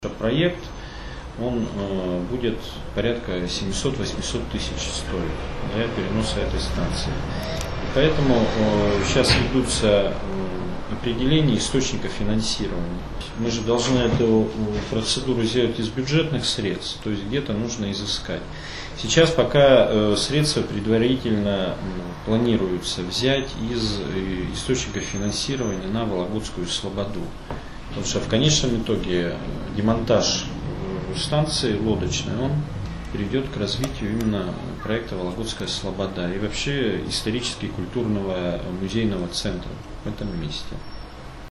Проект, он будет порядка 700-800 тысяч стоить для переноса этой станции. И поэтому сейчас ведутся определения источника финансирования. Мы же должны эту процедуру сделать из бюджетных средств, то есть где-то нужно изыскать. Сейчас пока средства предварительно планируется взять из источника финансирования на Вологодскую слободу. Потому что в конечном итоге демонтаж станции лодочной, он приведет к развитию именно проекта Вологодская слобода и вообще исторически-культурного музейного центра в этом месте.